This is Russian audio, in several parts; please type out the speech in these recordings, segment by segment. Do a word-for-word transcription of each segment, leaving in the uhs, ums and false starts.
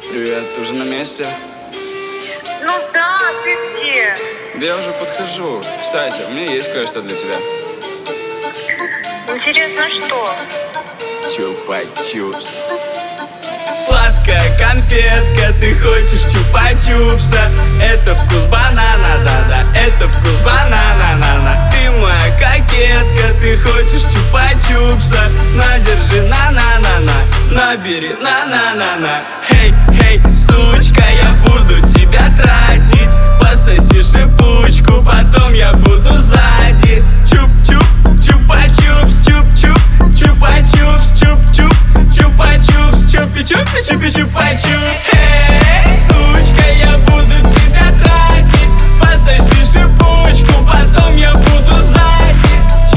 Привет, ты уже на месте? Ну да, ты где? Да я уже подхожу. Кстати, у меня есть кое-что для тебя. Интересно, что? Чупа-чупс. Сладкая конфетка, ты хочешь чупа-чупса. Это вкус банана, да-да, это вкус банана, на-на. Ты моя кокетка, ты хочешь чупа-чупса. На, держи, на-на-на-на, набери, на-на-на-на. Хей, хей, сучка, я буду тебя тратить. Пососи шипучку, потом я буду сзади. Чуп-чуп, чупа-чупс, чуп-чуп, чупа-чупс, чуп-чуп, чупа-чупс, чупи-чупи, чупи-чупа-чупс. Эй, сучка, я буду тебя тратить. Пососи шипучку, потом я буду сзади.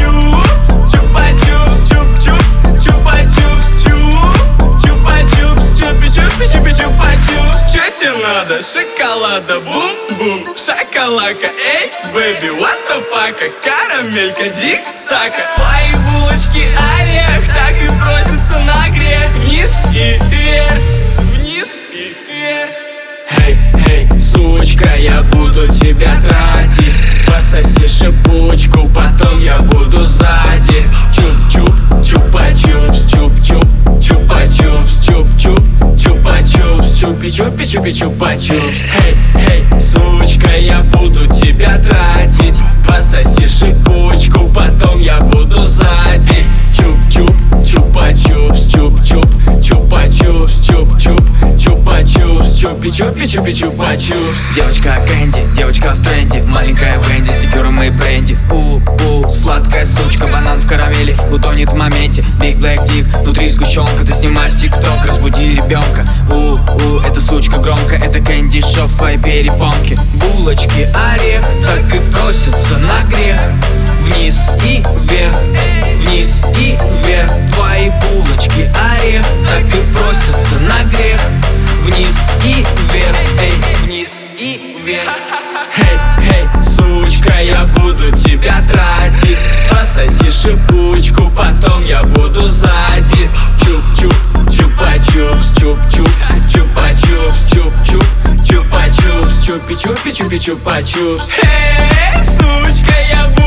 Чуп, чупа-чупс, чуп-чуп, чупа-чупс, чуп, чупа-чупс, чупи-чупи, чупи-чупа-чупс. Чё тебе надо? Шоколада, бум-бум, шоколадка, эй, бэби, what the fuck? Карамелька, зиг-сака. Твои булочки орех, так и просятся на грех. Вниз и вверх, вниз и вверх. Эй, эй, сучка, я буду тебя тратить. Пососи шипучку, потом я буду сзади. Чуп-чуп, чупа-чупс, чуп-чуп, чупа-чупс, чуп-чуп, чупа-чупс, чупи-чупи, чупи-чупа-чупс. Эй, эй, сучка, я буду тебя тратить. Пососи шипучку, потом я буду сзади. Чуп-чуп, чупа-чупс, чуп-чуп, чупа-чупс, чуп-чуп, чупа-чупс, чупи-чупи, чупи-чупа-чупс. Девочка Кэнди, девочка в тренде, маленькая Венди с ликером и бренди. У-у, сладкая сучка, банан в карамели, утонет в моменте. Big Black Dick, внутри сгущенка, ты снимаешь тикток, разбуди ребенка. У-у, эта сучка громко, это Кэнди Шоп в твоей перепонке. Булочки орех, так и просятся на грех. Вниз и вверх, вниз и вверх. Твои булочки орех, так и просятся на грех. Вниз и вверх, эй, вниз и вверх. Эй, эй, сучка, я буду тебя тратить. Пососи шипучку, потом я буду сзади. Чуп-чуп, чупа-чупс, чуп-чуп, чупа-чупс, чуп-чуп, чупа-чупс, чупи-чупи, чупи-чупа-чупс. Эй, сучка, я буду